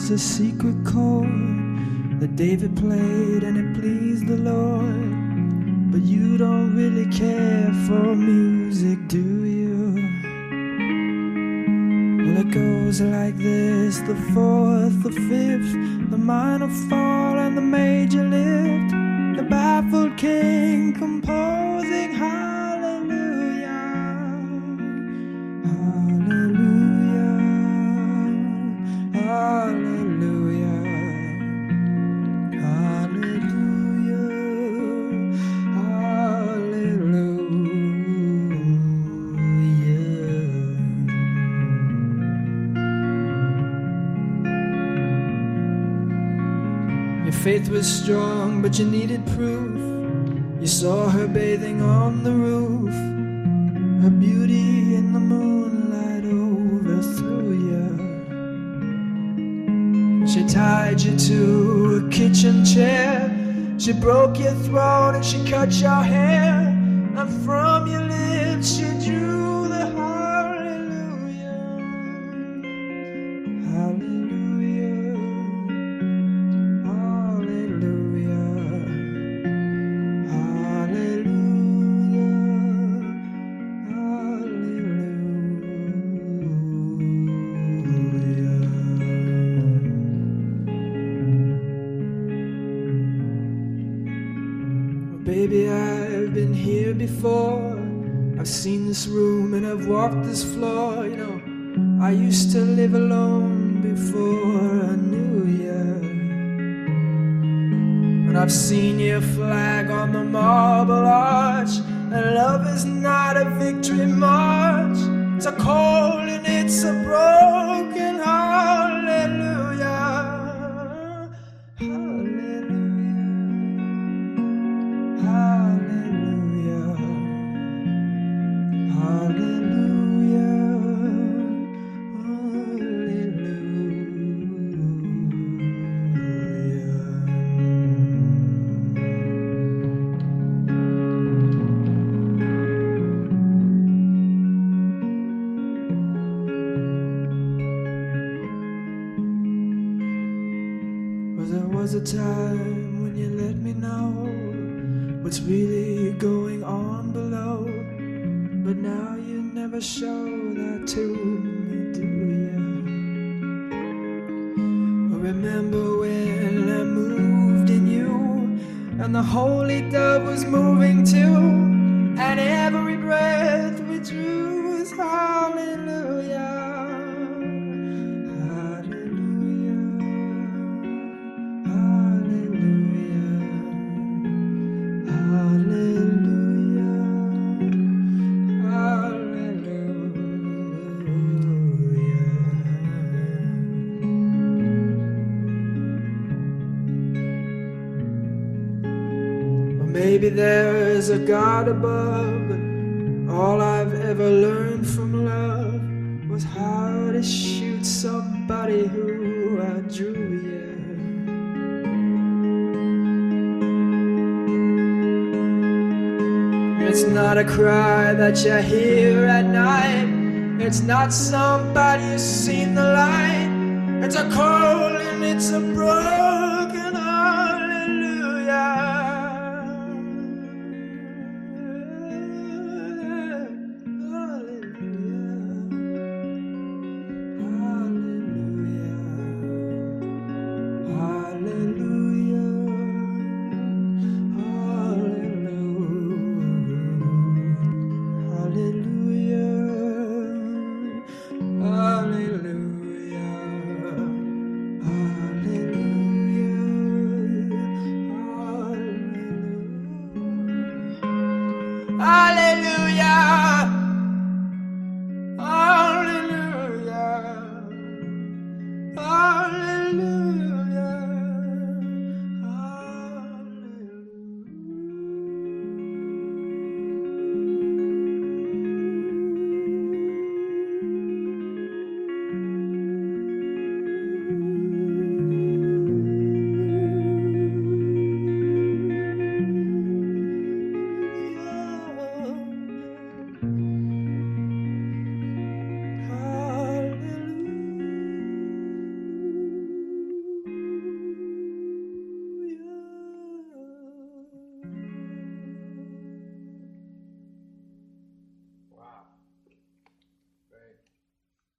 was a secret chord that David played and it pleased the Lord. But you don't really care for music, do you? Well, it goes like this: the fourth, the fifth, the minor fall and the major lift, the baffled king composing hallelujah, hallelujah, hallelujah, hallelujah, hallelujah. Your faith was strong, but you needed proof. You saw her bathing on the roof. Her beauty in the moonlight overthrew you. She tied you to a kitchen chair. She broke your throat and she cut your hair. And from your lips she drew the hallelujah, hallelujah, hallelujah, hallelujah, hallelujah. Baby, I've been here before. I've seen this room and I've walked this floor. You know, I used to live alone before I knew you. And I've seen your flag on the marble arch. And love is not a victory march. It's a cold and it's a broken hallelujah, hallelujah, hallelujah, Well, there was a time when you let me know what's really going on below, but now you never show that to me, do you? Remember when I moved in you, and the holy dove was moving too, and every breath we drew was hallelujah, hallelujah, hallelujah, hallelujah, hallelujah. Or maybe there's a God above, but all I've ever learned from love was how to shoot somebody who outdrew you. It's not a cry that you hear at night. It's not somebody who's seen the light. It's a cold and it's a broken